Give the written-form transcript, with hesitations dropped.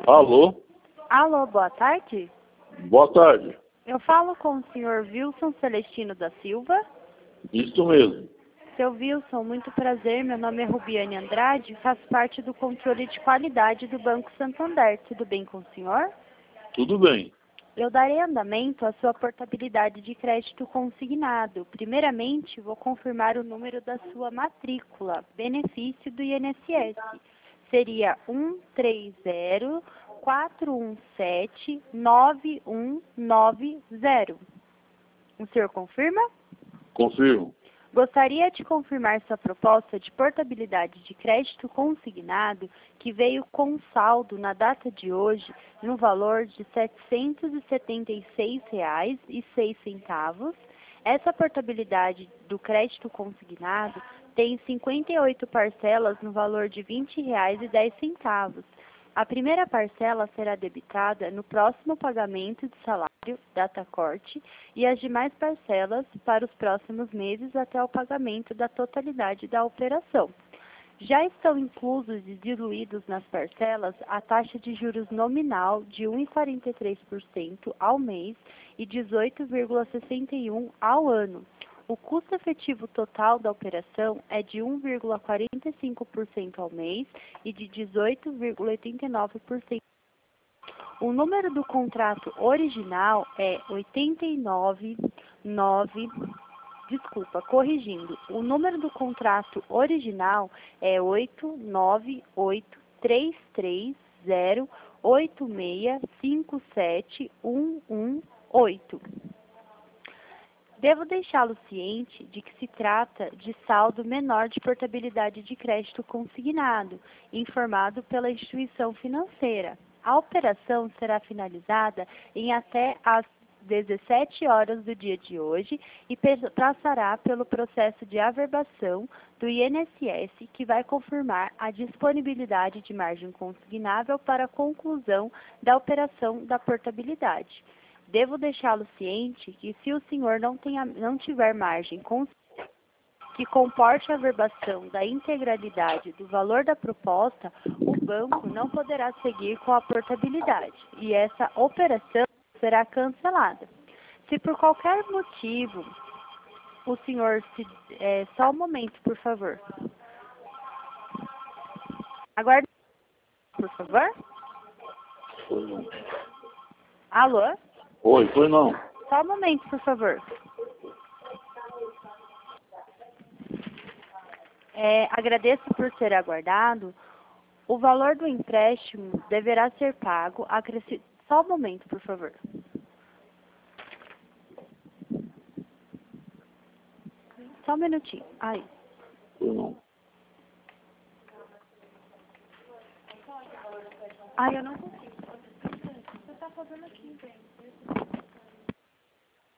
Alô? Alô, boa tarde. Boa tarde. Eu falo com o senhor Wilson Celestino da Silva. Isso mesmo. Seu Wilson, muito prazer. Meu nome é Rubiane Andrade, faço parte do controle de qualidade do Banco Santander. Tudo bem com o senhor? Tudo bem. Eu darei andamento à sua portabilidade de crédito consignado. Primeiramente, vou confirmar o número da sua matrícula, benefício do INSS. Seria 130-417-9190. O senhor confirma? Confirmo. Gostaria de confirmar sua proposta de portabilidade de crédito consignado, que veio com saldo na data de hoje no valor de R$ 776,06. Essa portabilidade do crédito consignado tem 58 parcelas no valor de R$ 20,10. A primeira parcela será debitada no próximo pagamento de salário, data corte, e as demais parcelas para os próximos meses até o pagamento da totalidade da operação. Já estão inclusos e diluídos nas parcelas a taxa de juros nominal de 1,43% ao mês e 18,61% ao ano. O custo efetivo total da operação é de 1,45% ao mês e de 18,89%. O número do contrato original é o número do contrato original é 8983086571118. Devo deixá-lo ciente de que se trata de saldo menor de portabilidade de crédito consignado, informado pela instituição financeira. A operação será finalizada em até às 17 horas do dia de hoje e passará pelo processo de averbação do INSS, que vai confirmar a disponibilidade de margem consignável para a conclusão da operação da portabilidade. Devo deixá-lo ciente que, se o senhor não tiver margem que comporte a averbação da integralidade do valor da proposta, o banco não poderá seguir com a portabilidade e essa operação será cancelada. Se por qualquer motivo o senhor só um momento, por favor. Aguarde, por favor. Foi não. Alô? Oi, foi não. Só um momento, por favor. Agradeço por ter aguardado. O valor do empréstimo deverá ser pago. Só um momento, por favor. Só um minutinho. Aí. Foi não. Ai, eu não consigo. Você está fazendo aqui, gente.